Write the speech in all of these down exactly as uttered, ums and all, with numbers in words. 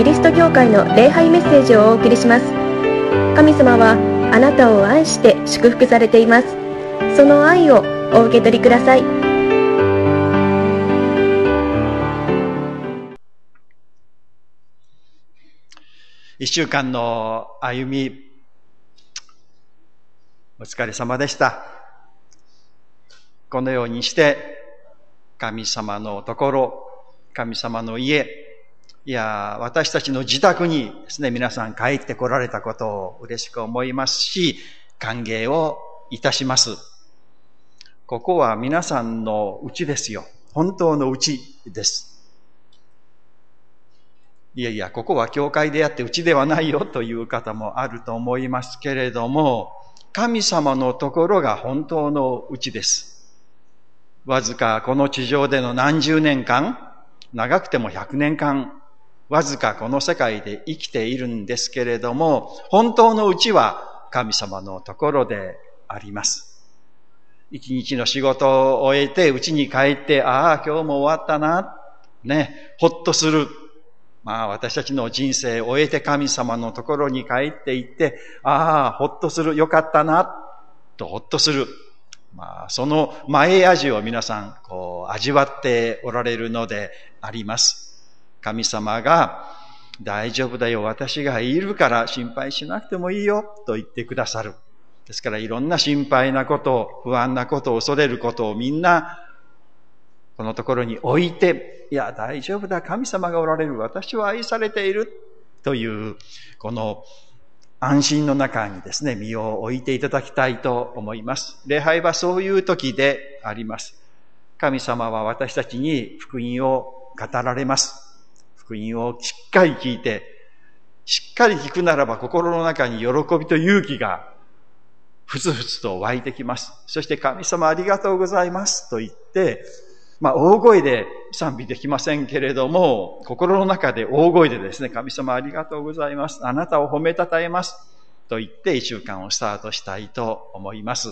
リスト教会の礼拝メッセージをお送りします。神様はあなたを愛して祝福されています。その愛をお受け取りください。 一週間の歩み、お疲れ様でした。このようにして神様のところ、神様の家、いや私たちの自宅にですね、皆さん帰ってこられたことを嬉しく思いますし、歓迎をいたします。ここは皆さんの家ですよ。本当の家です。いやいや、ここは教会であって家ではないよという方もあると思いますけれども、神様のところが本当の家です。わずかこの地上での何十年間、長くても百年間、わずかこの世界で生きているんですけれども、本当の家は神様のところであります。一日の仕事を終えて家に帰って、ああ、今日も終わったな、ね、ほっとする。まあ私たちの人生を終えて神様のところに帰っていって、ああ、ほっとする、よかったな、とほっとする。まあその前味を皆さん、こう味わっておられるのであります。神様が、大丈夫だよ、私がいるから心配しなくてもいいよ、と言ってくださる。ですからいろんな心配なこと、不安なこと、恐れることをみんな、このところに置いて、いや、大丈夫だ、神様がおられる、私は愛されている、という、この安心の中にですね、身を置いていただきたいと思います。礼拝はそういう時であります。神様は私たちに福音を語られます。福音をしっかり聞いて、しっかり聞くならば心の中に喜びと勇気がふつふつと湧いてきます。そして神様ありがとうございますと言って、まあ大声で賛美できませんけれども、心の中で大声でですね、神様ありがとうございます。あなたを褒めたたえます。と言って一週間をスタートしたいと思います。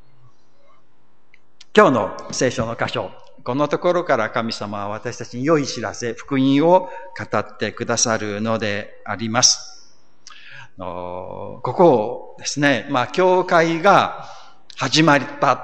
今日の聖書の箇所、このところから神様は私たちに良い知らせ、福音を語ってくださるのであります。ここですね、まあ教会が始まった。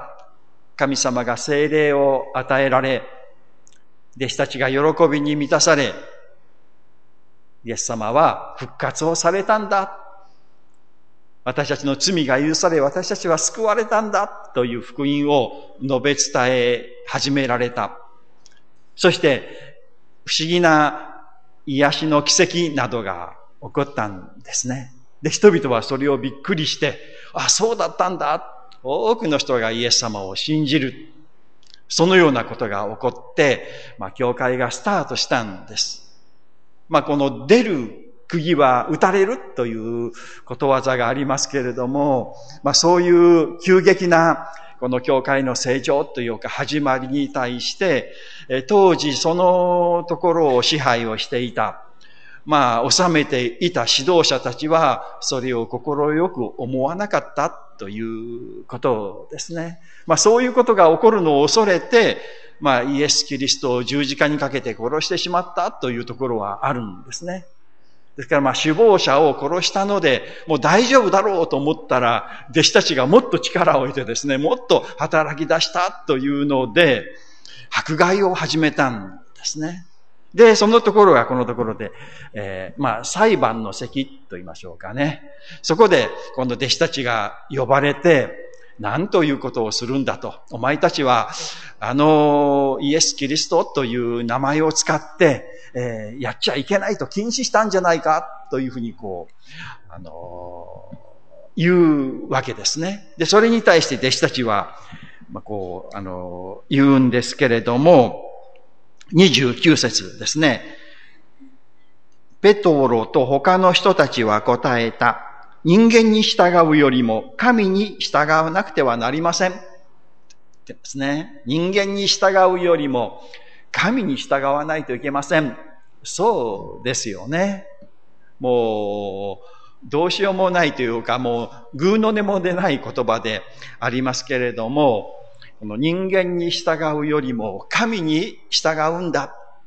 神様が聖霊を与えられ、弟子たちが喜びに満たされ、イエス様は復活をされたんだ。私たちの罪が許され、私たちは救われたんだという福音を述べ伝え始められた。そして不思議な癒しの奇跡などが起こったんですね。で、人々はそれをびっくりして、あ、そうだったんだ。多くの人がイエス様を信じる。そのようなことが起こって、まあ、教会がスタートしたんです。まあ、この出る釘は打たれるということわざがありますけれども、まあ、そういう急激なこの教会の成長というか始まりに対して、当時そのところを支配をしていた、まあ、治めていた指導者たちは、それを心よく思わなかったということですね。まあ、そういうことが起こるのを恐れて、まあ、イエス・キリストを十字架にかけて殺してしまったというところはあるんですね。ですから、まあ、首謀者を殺したので、もう大丈夫だろうと思ったら、弟子たちがもっと力を得てですね、もっと働き出したというので、迫害を始めたんですね。で、そのところがこのところで、えー、まあ、裁判の席と言いましょうかね。そこで、今度弟子たちが呼ばれて、何ということをするんだと。お前たちは、あの、イエス・キリストという名前を使って、えー、やっちゃいけないと禁止したんじゃないかというふうにこう、あのー、言うわけですね。で、それに対して弟子たちは、まあ、こう、あのー、言うんですけれども、にじゅうきゅう節ですね。ペトロと他の人たちは答えた。人間に従うよりも神に従わなくてはなりません。ってですね。人間に従うよりも神に従わないといけません。そうですよね。もう、どうしようもないというか、もう、ぐうの音も出ない言葉でありますけれども、この人間に従うよりも神に従うんだ。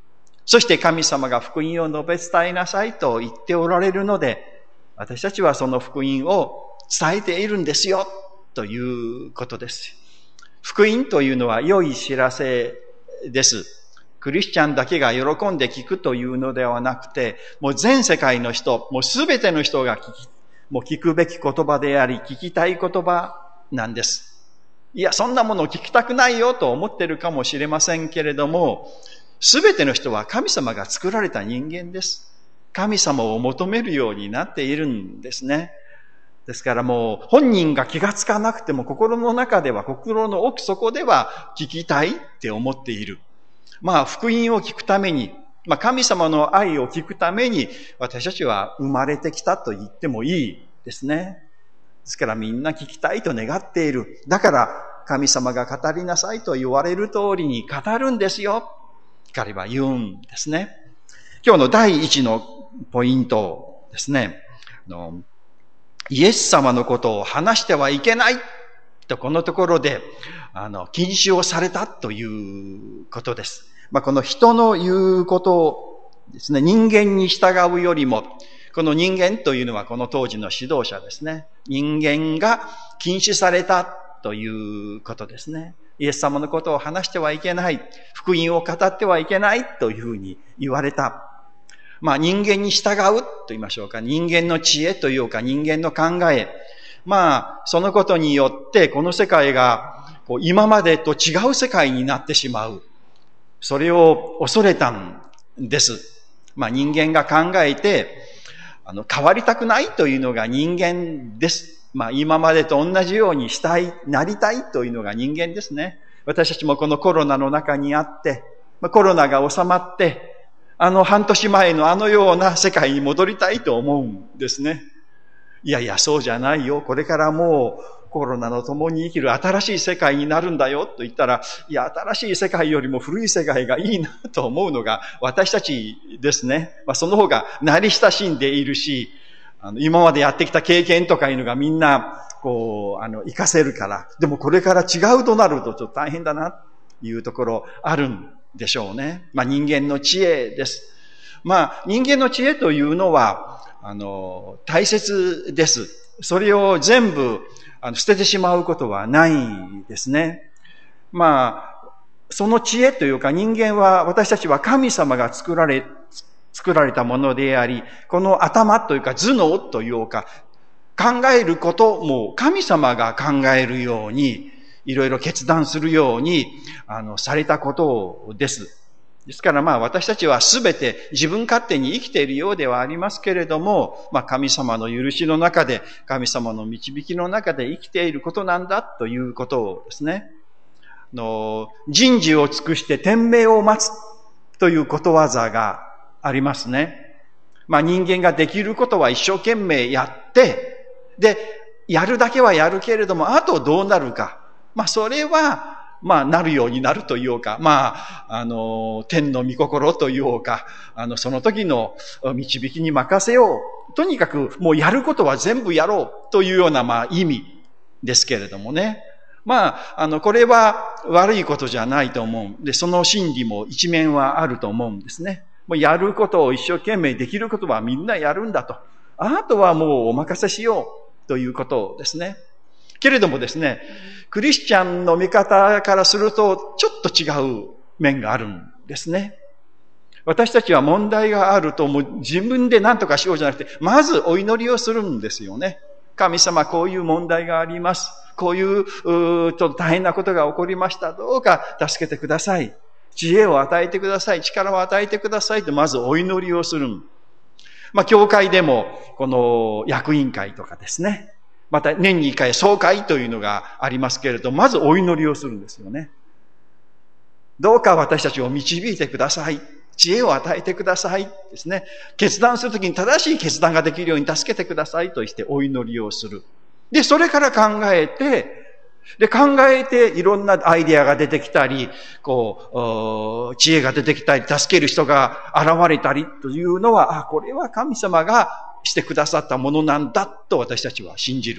そして神様が福音を述べ伝えなさいと言っておられるので、私たちはその福音を伝えているんですよ、ということです。福音というのは良い知らせです。クリスチャンだけが喜んで聞くというのではなくて、もう全世界の人、もうすべての人が聞き、もう聞くべき言葉であり、聞きたい言葉なんです。いや、そんなものを聞きたくないよと思っているかもしれませんけれども、すべての人は神様が作られた人間です。神様を求めるようになっているんですね。ですからもう本人が気がつかなくても心の中では、心の奥底では聞きたいって思っている。まあ福音を聞くために、まあ神様の愛を聞くために私たちは生まれてきたと言ってもいいですね。ですからみんな聞きたいと願っている。だから神様が語りなさいと言われる通りに語るんですよ。彼は言うんですね。今日の第一のポイントですね。のイエス様のことを話してはいけないとこのところであの禁止をされたということです。まあ、この人の言うことをですね、人間に従うよりも、この人間というのはこの当時の指導者ですね。人間が禁止されたということですね。イエス様のことを話してはいけない。福音を語ってはいけないというふうに言われた。まあ人間に従うと言いましょうか。人間の知恵というか人間の考え。まあそのことによってこの世界がこう今までと違う世界になってしまう。それを恐れたんです。まあ人間が考えてあの変わりたくないというのが人間です。まあ今までと同じようにしたい、なりたいというのが人間ですね。私たちもこのコロナの中にあって、コロナが収まって、あの半年前のあのような世界に戻りたいと思うんですね。いやいや、そうじゃないよ。これからもうコロナの共に生きる新しい世界になるんだよと言ったら、いや、新しい世界よりも古い世界がいいなと思うのが私たちですね。まあ、その方が慣れ親しんでいるし、あの今までやってきた経験とかいうのがみんな、こう、あの、活かせるから。でもこれから違うとなるとちょっと大変だな、というところあるんでしょうね。まあ人間の知恵です。まあ人間の知恵というのは、あの、大切です。それを全部、あの、捨ててしまうことはないですね。まあ、その知恵というか人間は、私たちは神様が作られ、作られたものであり、この頭というか頭脳というか、考えることも神様が考えるように、いろいろ決断するように、あの、されたことです。ですからまあ私たちはすべて自分勝手に生きているようではありますけれども、まあ神様の許しの中で、神様の導きの中で生きていることなんだということですね。あの、人事を尽くして天命を待つということわざがありますね。まあ人間ができることは一生懸命やって、で、やるだけはやるけれども、あとどうなるか。まあそれは、まあなるようになるというか、まあ、あの、天の御心というか、あの、その時の導きに任せよう。とにかくもうやることは全部やろうというようなまあ意味ですけれどもね。まあ、あの、これは悪いことじゃないと思う。で、その真理も一面はあると思うんですね。もうやることを一生懸命できることはみんなやるんだと。あとはもうお任せしようということですね。けれどもですね、クリスチャンの見方からするとちょっと違う面があるんですね。私たちは問題があるともう自分で何とかしようじゃなくて、まずお祈りをするんですよね。神様、こういう問題があります。こういう、うちょっと大変なことが起こりました。どうか助けてください。知恵を与えてください。力を与えてくださいとまずお祈りをする。まあ、教会でもこの役員会とかですね。また年に一回総会というのがありますけれど、まずお祈りをするんですよね。どうか私たちを導いてください。知恵を与えてくださいですね。決断するときに正しい決断ができるように助けてくださいと言ってお祈りをする。で、それから考えて、で、考えていろんなアイデアが出てきたり、こう、知恵が出てきたり、助ける人が現れたりというのは、あ、これは神様がしてくださったものなんだと私たちは信じる。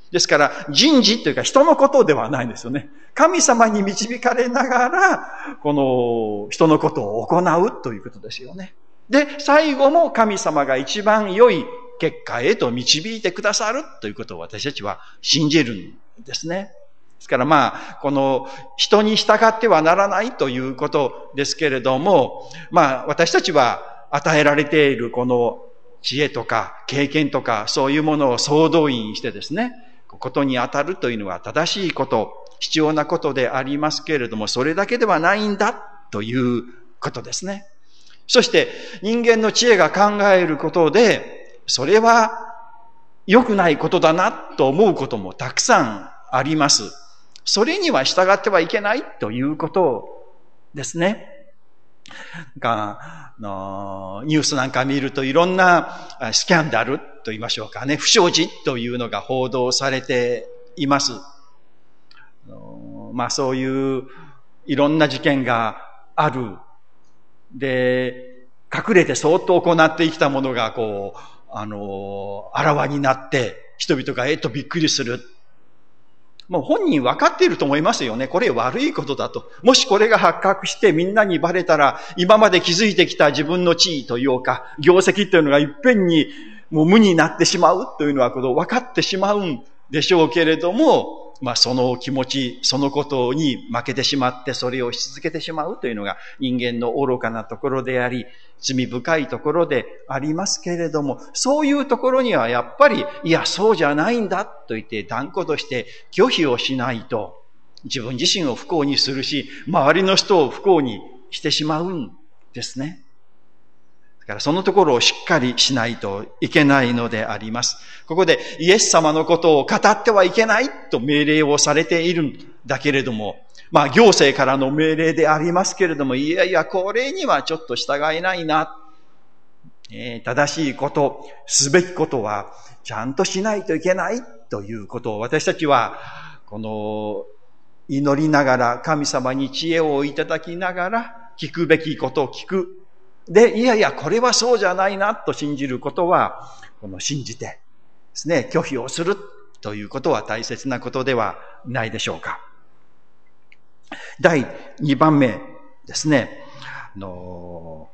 ですから、人事というか人のことではないんですよね。神様に導かれながら、この人のことを行うということですよね。で、最後も神様が一番良い結果へと導いてくださるということを私たちは信じるんですね。ですからまあ、この人に従ってはならないということですけれども、まあ私たちは与えられているこの知恵とか経験とかそういうものを総動員してですね、ことに当たるというのは正しいこと、必要なことでありますけれども、それだけではないんだということですね。そして人間の知恵が考えることで、それは良くないことだなと思うこともたくさんあります。それには従ってはいけないということですね。がのニュースなんか見るといろんなスキャンダルと言いましょうかね、不祥事というのが報道されています。まあそういういろんな事件がある。で、隠れて相当行ってきたものがこう、あの、あらわになって人々がえっとびっくりする。もう本人分かっていると思いますよね。これ悪いことだと。もしこれが発覚してみんなにバレたら、今まで築いてきた自分の地位というか、業績というのがいっぺんにもう無になってしまうというのはこの分かってしまうんでしょうけれども、まあその気持ち、そのことに負けてしまってそれをし続けてしまうというのが人間の愚かなところであり、罪深いところでありますけれども、そういうところにはやっぱり、いや、そうじゃないんだと言って断固として拒否をしないと、自分自身を不幸にするし、周りの人を不幸にしてしまうんですね。だからそのところをしっかりしないといけないのであります。ここでイエス様のことを語ってはいけないと命令をされているんだけれども、まあ行政からの命令でありますけれども、いやいやこれにはちょっと従えないな。えー、正しいこと、すべきことはちゃんとしないといけないということを私たちはこの祈りながら神様に知恵をいただきながら聞くべきことを聞く。で、いやいやこれはそうじゃないなと信じることは、この信じてですね、拒否をするということは大切なことではないでしょうか。だいにばんめですね。あの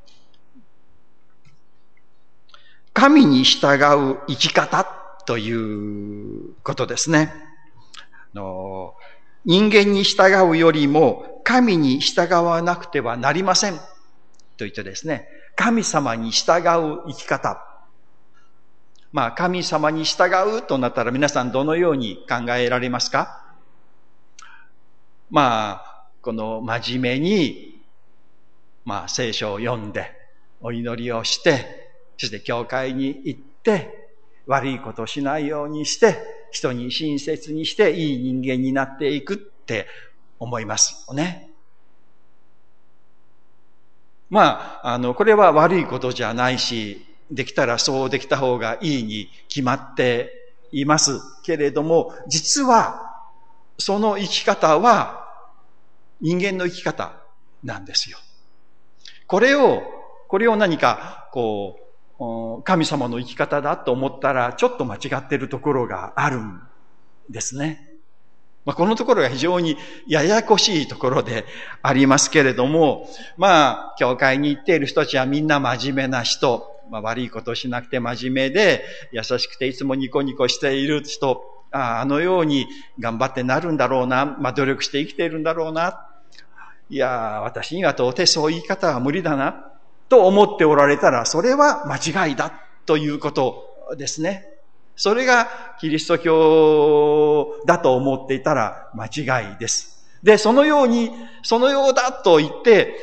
神に従う生き方ということですね。あの人間に従うよりも神に従わなくてはなりませんと言ってですね、神様に従う生き方。まあ神様に従うとなったら皆さんどのように考えられますか？まあ、この真面目に、まあ聖書を読んで、お祈りをして、そして教会に行って、悪いことをしないようにして、人に親切にしていい人間になっていくって思いますよね。まあ、あの、これは悪いことじゃないし、できたらそうできた方がいいに決まっていますけれども、実は、その生き方は人間の生き方なんですよ。これを、これを何か、こう、神様の生き方だと思ったら、ちょっと間違っているところがあるんですね。まあ、このところが非常にややこしいところでありますけれども、まあ、教会に行っている人たちはみんな真面目な人、まあ、悪いことをしなくて真面目で、優しくていつもニコニコしている人、あ, あのように頑張ってなるんだろうな、まあ、努力して生きているんだろうな。いや、私には到底そういう言い方は無理だな、と思っておられたら、それは間違いだということですね。それがキリスト教だと思っていたら間違いです。で、そのように、そのようだと言って、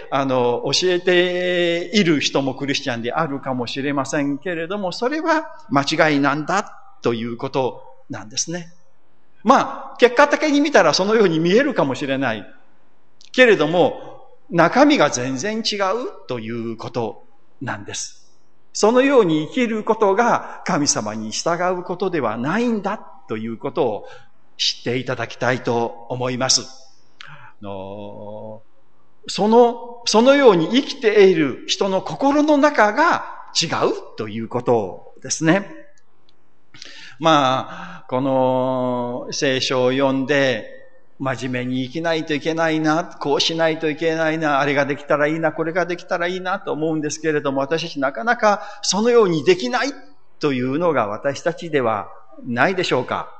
あの、教えている人もクリスチャンであるかもしれませんけれども、それは間違いなんだということなんですね。まあ、結果的に見たらそのように見えるかもしれない。けれども、中身が全然違うということなんです。そのように生きることが神様に従うことではないんだということを知っていただきたいと思います。のその、そのように生きている人の心の中が違うということですね。 まあ、この聖書を読んで、真面目に生きないといけないな、こうしないといけないな、あれができたらいいな、これができたらいいなと思うんですけれども、私たちなかなかそのようにできないというのが私たちではないでしょうか。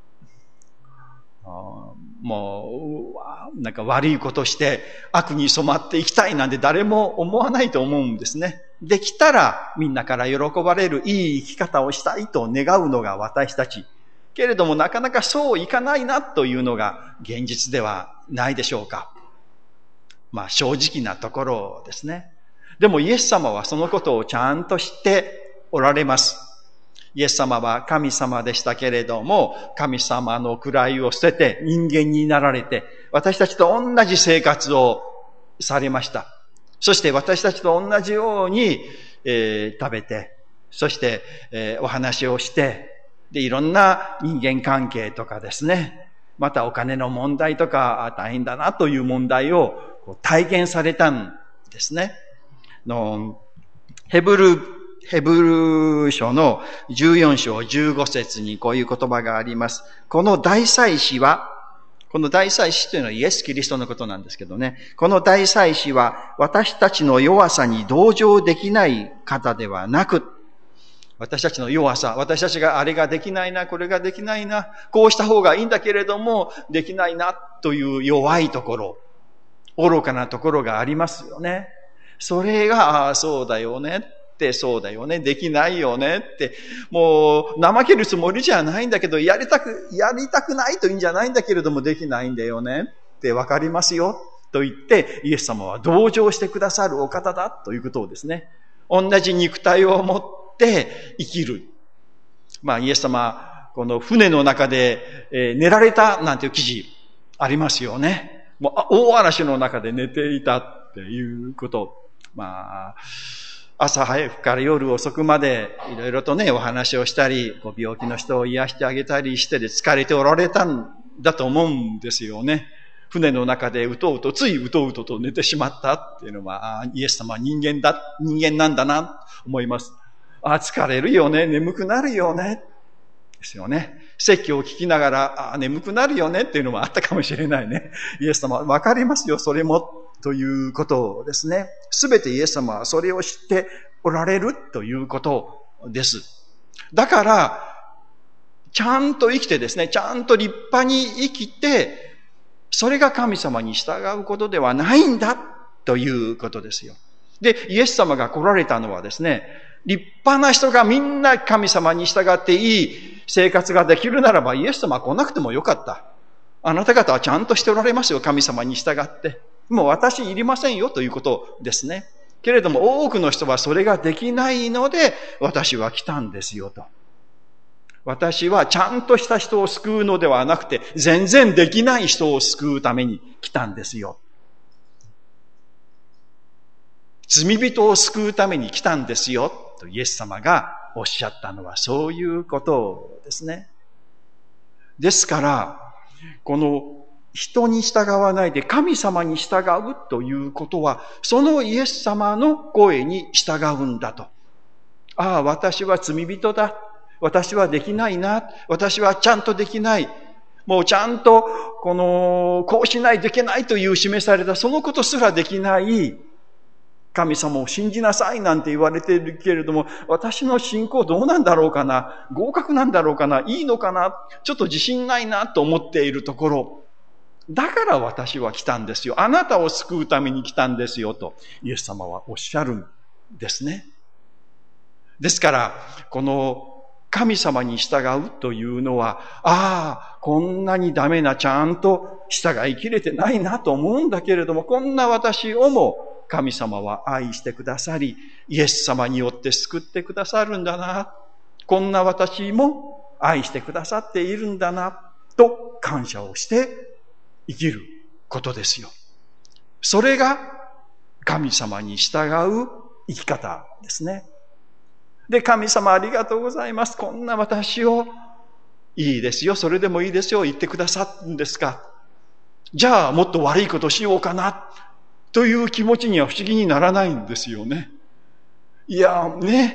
もう、なんか悪いことして悪に染まっていきたいなんて誰も思わないと思うんですね。できたらみんなから喜ばれるいい生き方をしたいと願うのが私たち。けれどもなかなかそういかないなというのが現実ではないでしょうか。まあ正直なところですね。でもイエス様はそのことをちゃんと知っておられます。イエス様は神様でしたけれども、神様の位を捨てて人間になられて、私たちと同じ生活をされました。そして私たちと同じように、えー、食べて、そして、えー、お話をして、で、いろんな人間関係とかですね、またお金の問題とか大変だなという問題を体験されたんですね。のヘブル、ヘブル書のじゅうよん章じゅうご節にこういう言葉があります。この大祭司は、この大祭司というのはイエス・キリストのことなんですけどね。この大祭司は私たちの弱さに同情できない方ではなく、私たちの弱さ、私たちがあれができないな、これができないな、こうした方がいいんだけれども、できないなという弱いところ、愚かなところがありますよね。それが、ああ、そうだよねって、そうだよね、できないよねって、もう、怠けるつもりじゃないんだけど、やりたく、やりたくないといいんじゃないんだけれども、できないんだよねってわかりますよ、と言って、イエス様は同情してくださるお方だということをですね、同じ肉体を持って生きる。まあ、イエス様、この船の中で、えー、寝られたなんていう記事ありますよね。もう大嵐の中で寝ていたっていうこと。まあ、朝早くから夜遅くまでいろいろとね、お話をしたり、こう病気の人を癒してあげたりしてで疲れておられたんだと思うんですよね。船の中でうとうと、ついうとうとと寝てしまったっていうのは、イエス様は人間だ、人間なんだなと思います。あ、疲れるよね、眠くなるよね、ですよね。説教を聞きながら、あ、眠くなるよねっていうのもあったかもしれないね。イエス様、わかりますよ、それも、ということですね。すべてイエス様はそれを知っておられるということです。だから、ちゃんと生きてですね、ちゃんと立派に生きて、それが神様に従うことではないんだということですよ。で、イエス様が来られたのはですね、立派な人がみんな神様に従っていい生活ができるならば、イエス様は来なくてもよかった。あなた方はちゃんとしておられますよ、神様に従って。もう私いりませんよということですね。けれども多くの人はそれができないので、私は来たんですよと。私はちゃんとした人を救うのではなくて、全然できない人を救うために来たんですよ。罪人を救うために来たんですよとイエス様がおっしゃったのはそういうことですね。ですから、この人に従わないで神様に従うということは、そのイエス様の声に従うんだと。ああ、私は罪人だ。私はできないな。私はちゃんとできない。もうちゃんと、この、こうしないといけないという示されたそのことすらできない神様を信じなさいなんて言われているけれども、私の信仰どうなんだろうかな、合格なんだろうかな、いいのかな、ちょっと自信ないなと思っているところ、だから私は来たんですよ。あなたを救うために来たんですよと、イエス様はおっしゃるんですね。ですから、この神様に従うというのは、ああ、こんなにダメな、ちゃんと従いきれてないなと思うんだけれども、こんな私をも神様は愛してくださり、イエス様によって救ってくださるんだな。こんな私も愛してくださっているんだな、と感謝をして生きることですよ。それが神様に従う生き方ですね。で、神様ありがとうございます。こんな私をいいですよ、それでもいいですよ、言ってくださるんですか。じゃあもっと悪いことしようかな。という気持ちには不思議にならないんですよね。いや、ね、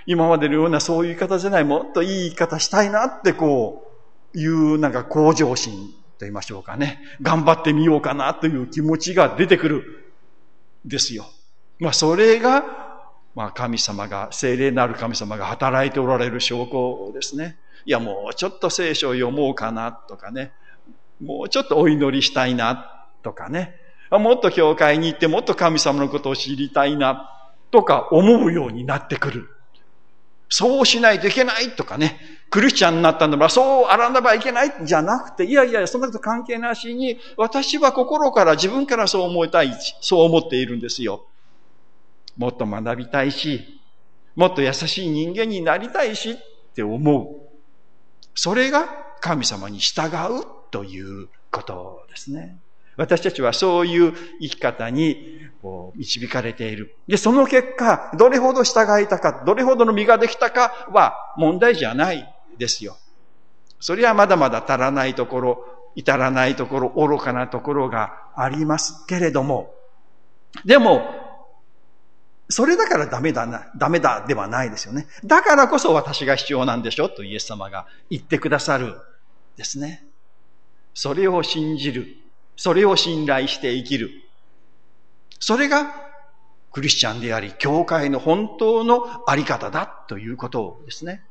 今までのようなそういう言い方じゃない、もっといい言い方したいなってこういうなんか向上心と言いましょうかね。頑張ってみようかなという気持ちが出てくるんですよ。まあそれが、まあ神様が、聖霊なる神様が働いておられる証拠ですね。いやもうちょっと聖書を読もうかなとかね。もうちょっとお祈りしたいなとかね。もっと教会に行ってもっと神様のことを知りたいなとか思うようになってくる。そうしないといけないとかね。クリスチャンになったんだからそうあらねばいけないじゃなくて、いやいや、そんなこと関係なしに、私は心から自分からそう思いたい、そう思っているんですよ。もっと学びたいし、もっと優しい人間になりたいしって思う。それが神様に従うということですね。私たちはそういう生き方に導かれている。で、その結果、どれほど従いたか、どれほどの実ができたかは問題じゃないですよ。それはまだまだ足らないところ、至らないところ、愚かなところがありますけれども、でも、それだからダメだな、ダメだではないですよね。だからこそ私が必要なんでしょとイエス様が言ってくださるですね。それを信じる。それを信頼して生きる。それがクリスチャンであり、教会の本当のあり方だということですね。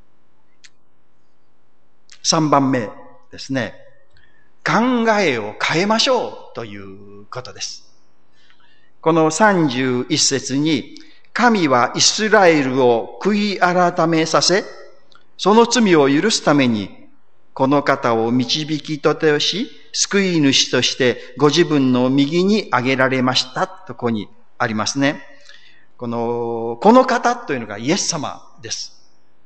三番目ですね。考えを変えましょうということです。このさんじゅういっ節に、神はイスラエルを悔い改めさせ、その罪を許すために、この方を導きとてし、救い主としてご自分の右に挙げられましたとここにありますね。この、この方というのがイエス様です。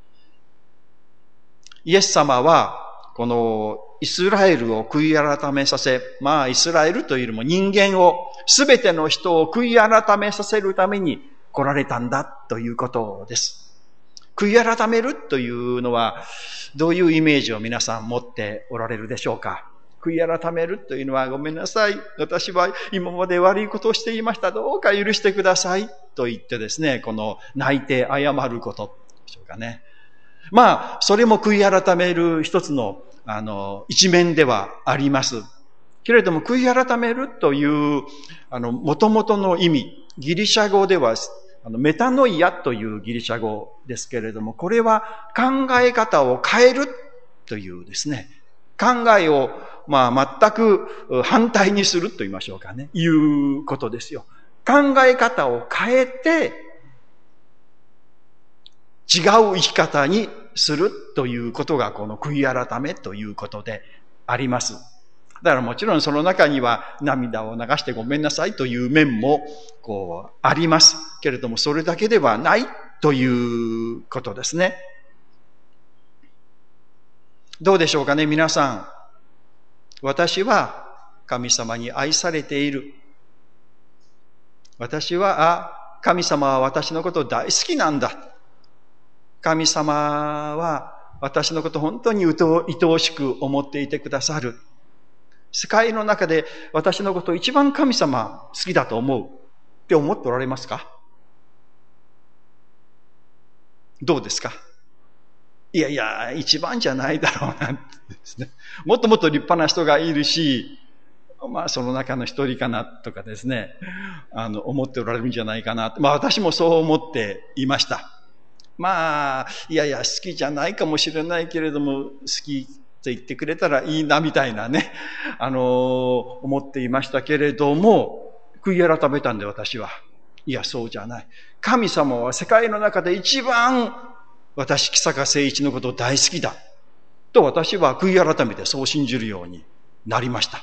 イエス様は、このイスラエルを悔い改めさせ、まあイスラエルというよりも人間を、すべての人を悔い改めさせるために来られたんだということです。悔い改めるというのは、どういうイメージを皆さん持っておられるでしょうか。悔い改めるというのは、ごめんなさい。私は今まで悪いことをしていました。どうか許してください。と言ってですね、この泣いて謝ることでしょうかね。まあ、それも悔い改める一つの、あの、一面ではあります。けれども、悔い改めるという、あの、元々の意味、ギリシャ語では、あの、メタノイアというギリシャ語ですけれども、これは考え方を変えるというですね、考えを、まあ、全く反対にすると言いましょうかね、いうことですよ。考え方を変えて、違う生き方にするということが、この悔い改めということであります。だからもちろんその中には涙を流してごめんなさいという面もこうありますけれども、それだけではないということですね。どうでしょうかね、皆さん。私は神様に愛されている。私は、あ、神様は私のこと大好きなんだ。神様は私のこと本当に愛おしく思っていてくださる。世界の中で私のことを一番神様好きだと思うって思っておられますか？どうですか？いやいや、一番じゃないだろうなんてですね。もっともっと立派な人がいるし、まあその中の一人かなとかですね、あの思っておられるんじゃないかな。まあ私もそう思っていました。まあ、いやいや好きじゃないかもしれないけれども、好きと言ってくれたらいいなみたいなね、あの思っていましたけれども、悔い改めたんで私は。いや、そうじゃない。神様は世界の中で一番私、木坂誠一のことを大好きだ。と私は悔い改めてそう信じるようになりました。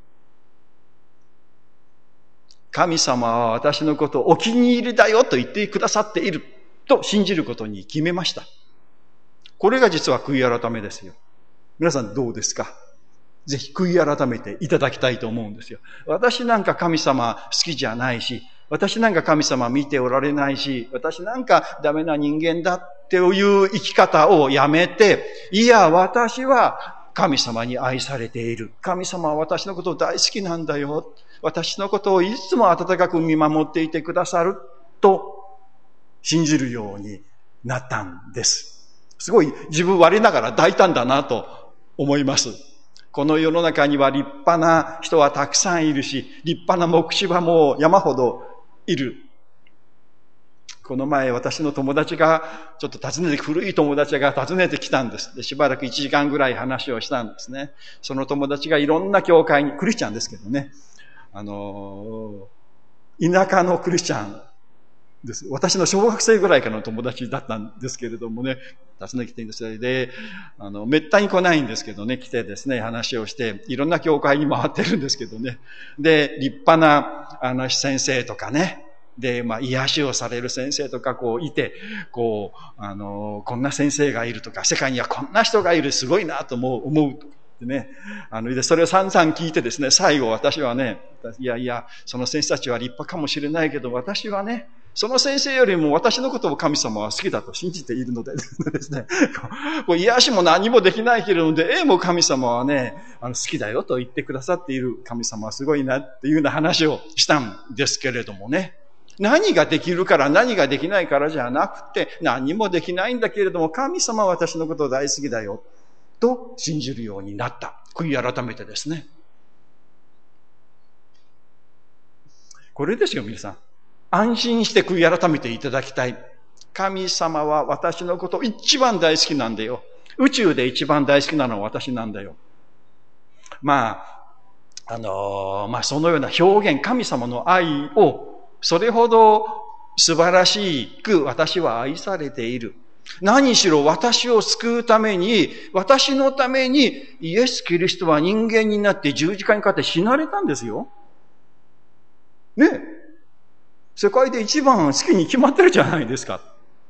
神様は私のことをお気に入りだよと言ってくださっていると信じることに決めました。これが実は悔い改めですよ。皆さんどうですか？ぜひ悔い改めていただきたいと思うんですよ。私なんか神様好きじゃないし、私なんか神様見ておられないし、私なんかダメな人間だっていう生き方をやめて、いや、私は神様に愛されている。神様は私のことを大好きなんだよ。私のことをいつも温かく見守っていてくださると信じるようになったんです。すごい自分我ながら大胆だなと思います。この世の中には立派な人はたくさんいるし、立派な牧師はもう山ほどいる。この前私の友達が、ちょっと訪ねて、古い友達が訪ねてきたんです。で、しばらくいちじかんぐらい話をしたんですね。その友達がいろんな教会に、クリスチャンですけどね、あの、田舎のクリスチャンです。私の小学生ぐらいからの友達だったんですけれどもね、訪ねてきているんです。で、あの、めったに来ないんですけどね、来てですね、話をして、いろんな教会に回ってるんですけどね。で、立派な、あの、先生とかね、で、まあ、癒しをされる先生とか、こう、いて、こう、あの、こんな先生がいるとか、世界にはこんな人がいる、すごいなと思う、思うとかってね。あの、で、それを散々聞いてですね、最後私はね、いやいや、その先生たちは立派かもしれないけど、私はね、その先生よりも私のことを神様は好きだと信じているのでですね、こう癒しも何もできないけれども、で、ええも神様はね、あの好きだよと言ってくださっている神様はすごいなっていうような話をしたんですけれどもね。何ができるから何ができないからじゃなくて、何もできないんだけれども、神様は私のことを大好きだよと信じるようになった。悔い改めてですね。これですよ、皆さん。安心して悔い改めていただきたい。神様は私のこと一番大好きなんだよ。宇宙で一番大好きなのは私なんだよ。まあ、あのー、まあそのような表現、神様の愛をそれほど素晴らしく私は愛されている。何しろ私を救うために、私のためにイエス・キリストは人間になって十字架にかかって死なれたんですよ。ねえ。世界で一番好きに決まってるじゃないですか。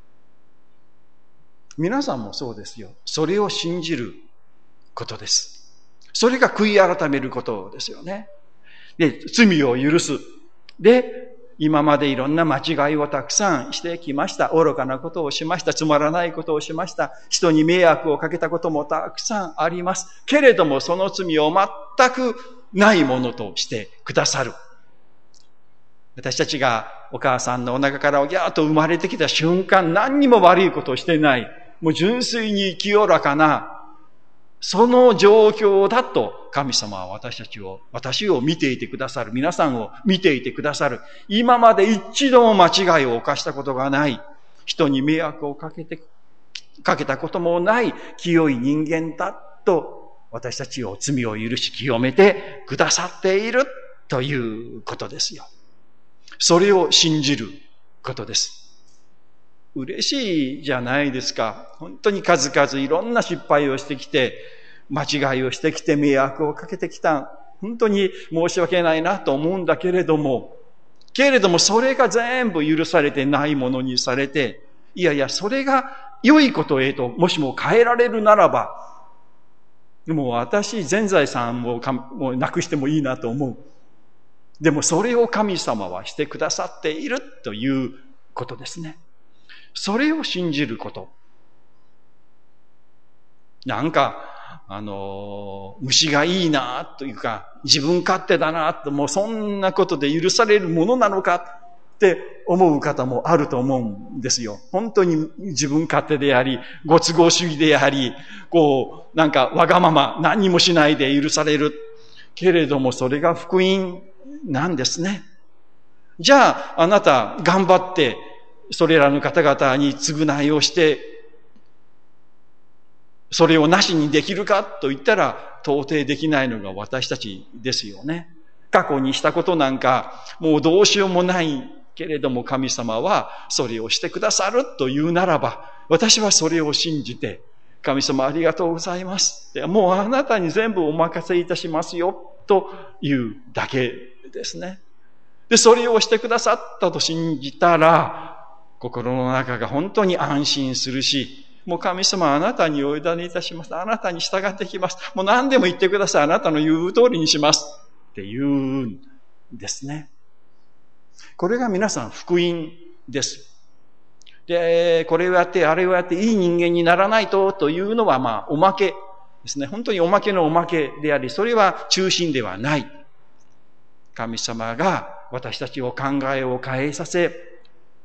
皆さんもそうですよ。それを信じることです。それが悔い改めることですよね。で、罪を許す。で、今までいろんな間違いをたくさんしてきました。愚かなことをしました。つまらないことをしました。人に迷惑をかけたこともたくさんあります。けれども、その罪を全くないものとしてくださる。私たちがお母さんのお腹からギャーッと生まれてきた瞬間、何にも悪いことをしていない。もう純粋に清らかな、その状況だと神様は私たちを、私を見ていてくださる。皆さんを見ていてくださる。今まで一度も間違いを犯したことがない。人に迷惑をかけて、かけたこともない清い人間だと私たちを罪を許し清めてくださっているということですよ。それを信じることです。嬉しいじゃないですか。本当に数々いろんな失敗をしてきて、間違いをしてきて迷惑をかけてきた。本当に申し訳ないなと思うんだけれども、けれどもそれが全部許されてないものにされて、いやいや、それが良いことへと、もしも変えられるならば、もう私全財産をもうなくしてもいいなと思う。でもそれを神様はしてくださっているということですね。それを信じること。なんか、あの、虫がいいなというか、自分勝手だなと、もうそんなことで許されるものなのかって思う方もあると思うんですよ。本当に自分勝手であり、ご都合主義であり、こう、なんかわがまま、何にもしないで許される。けれどもそれが福音なんですね。じゃあ、あなた頑張って、それらの方々に償いをして、それをなしにできるかと言ったら、到底できないのが私たちですよね。過去にしたことなんか、もうどうしようもないけれども神様はそれをしてくださるというならば、私はそれを信じて、神様ありがとうございます。もうあなたに全部お任せいたしますよ、というだけですね。で、それをしてくださったと信じたら、心の中が本当に安心するし、もう神様あなたにお委ねいたします。あなたに従ってきます。もう何でも言ってください。あなたの言う通りにします。って言うんですね。これが皆さん福音です。で、これをやって、あれをやっていい人間にならないとというのはまあおまけですね。本当におまけのおまけであり、それは中心ではない。神様が私たちを考えを変えさせ、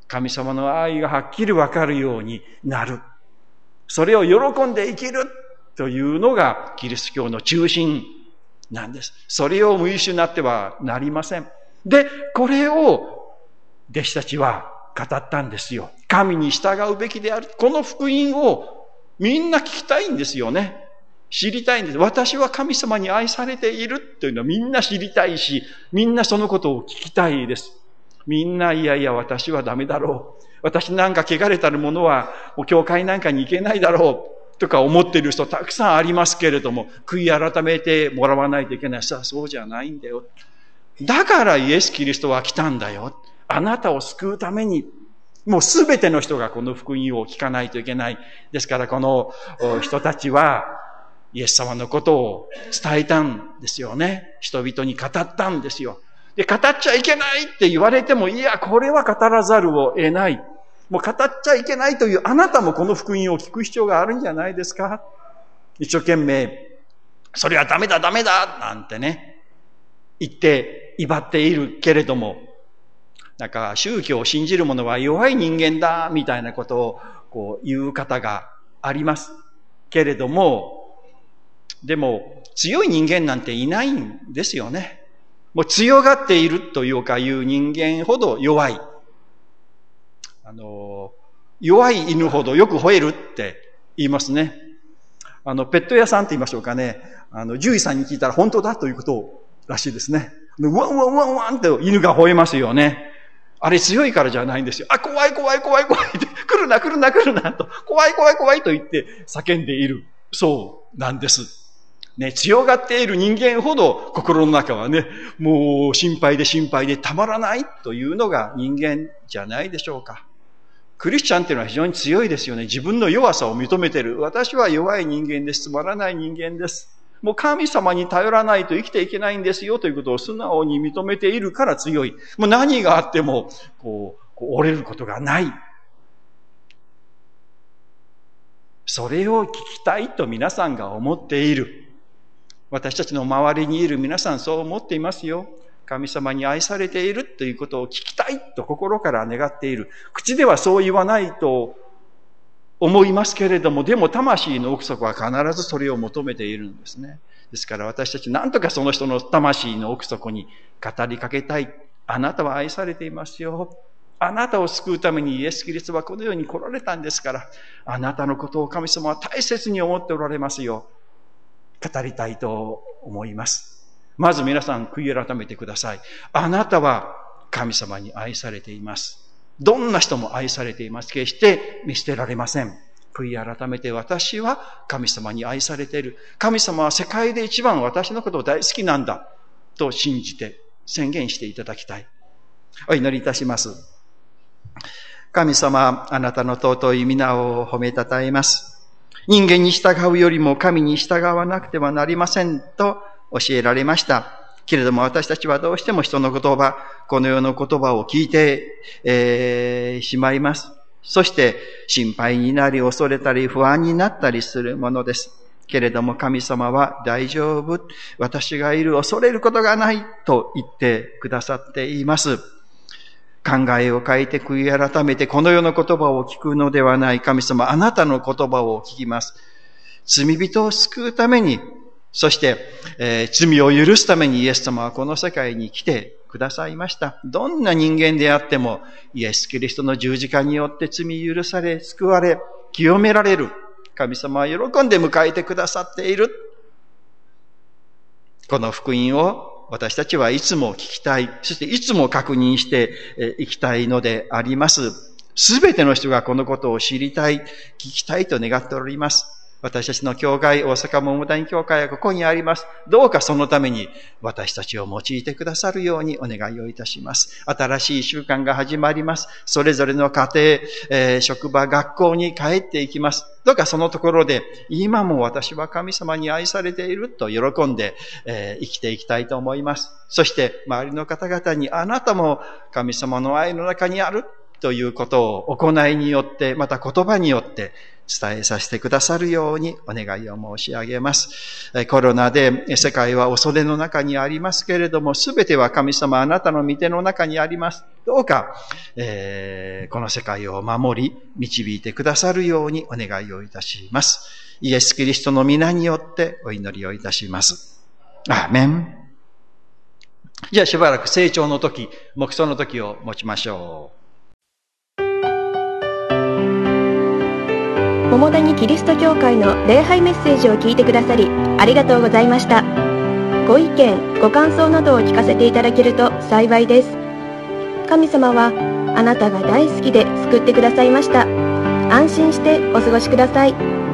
神様の愛がはっきりわかるようになる。それを喜んで生きるというのがキリスト教の中心なんです。それを無意識になってはなりません。で、これを弟子たちは語ったんですよ。神に従うべきである。この福音をみんな聞きたいんですよね。知りたいんです。私は神様に愛されているというのはみんな知りたいし、みんなそのことを聞きたいです。みんないやいや私はダメだろう。私なんか汚れたるものはもう教会なんかに行けないだろうとか思っている人たくさんありますけれども、悔い改めてもらわないといけない。さあそうじゃないんだよ。だからイエス・キリストは来たんだよ。あなたを救うために、もうすべての人がこの福音を聞かないといけない。ですからこの人たちはイエス様のことを伝えたんですよね。人々に語ったんですよ。で、語っちゃいけないって言われても、いや、これは語らざるを得ない。もう語っちゃいけないというあなたもこの福音を聞く必要があるんじゃないですか。一生懸命、それはダメだダメだなんてね、言って威張っているけれども、なんか宗教を信じる者は弱い人間だみたいなことをこう言う方がありますけれども、でも強い人間なんていないんですよね。もう強がっているというかいう人間ほど弱い。あの、弱い犬ほどよく吠えるって言いますね。あの、ペット屋さんって言いましょうかね。あの、獣医さんに聞いたら本当だということらしいですね。ワンワンワンワンって犬が吠えますよね。あれ強いからじゃないんですよ。あ、怖い怖い怖い怖いって、来るな来るな来るなと、怖い怖い怖いと言って叫んでいる。そうなんです。ね、強がっている人間ほど心の中はね、もう心配で心配でたまらないというのが人間じゃないでしょうか。クリスチャンっていうのは非常に強いですよね。自分の弱さを認めている。私は弱い人間です。つまらない人間です。もう神様に頼らないと生きていけないんですよということを素直に認めているから強い。もう何があってもこう、こう折れることがない。それを聞きたいと皆さんが思っている。私たちの周りにいる皆さんそう思っていますよ。神様に愛されているということを聞きたいと心から願っている。口ではそう言わないと思いますけれども、でも魂の奥底は必ずそれを求めているんですね。ですから私たち何とかその人の魂の奥底に語りかけたい。あなたは愛されていますよ。あなたを救うためにイエス・キリストはこの世に来られたんですから、あなたのことを神様は大切に思っておられますよ。語りたいと思います。まず皆さん悔い改めてください。あなたは神様に愛されています。どんな人も愛されています。決して見捨てられません。悔い改めて私は神様に愛されている。神様は世界で一番私のことを大好きなんだと信じて宣言していただきたい。お祈りいたします。神様、あなたの尊い皆を褒めたたえます。人間に従うよりも神に従わなくてはなりませんと教えられました。けれども私たちはどうしても人の言葉、この世の言葉を聞いて、えー、しまいます。そして心配になり恐れたり不安になったりするものです。けれども神様は大丈夫、私がいる、恐れることがないと言ってくださっています。考えを変えて悔い改めてこの世の言葉を聞くのではない神様、あなたの言葉を聞きます。罪人を救うために、そして、えー、罪を許すためにイエス様はこの世界に来てくださいました。どんな人間であってもイエス・キリストの十字架によって罪許され、救われ、清められる。神様は喜んで迎えてくださっている。この福音を私たちはいつも聞きたい。そしていつも確認していきたいのであります。すべての人がこのことを知りたい、聞きたいと願っております。私たちの教会、大阪桃谷教会はここにあります。どうかそのために私たちを用いてくださるようにお願いをいたします。新しい習慣が始まります。それぞれの家庭、えー、職場、学校に帰っていきます。どうかそのところで、今も私は神様に愛されていると喜んで、えー、生きていきたいと思います。そして周りの方々にあなたも神様の愛の中にあるということを行いによって、また言葉によって伝えさせてくださるようにお願いを申し上げます。コロナで世界は恐れの中にありますけれども、すべては神様あなたの御手の中にあります。どうか、えー、この世界を守り、導いてくださるようにお願いをいたします。イエス・キリストの皆によってお祈りをいたします。アーメン。じゃあしばらく成長の時、黙想の時を持ちましょう。 桃谷キリスト教会の礼拝メッセージを聞いてくださりありがとうございました。ご意見ご感想などを聞かせていただけると幸いです。神様はあなたが大好きで救ってくださいました。安心してお過ごしください。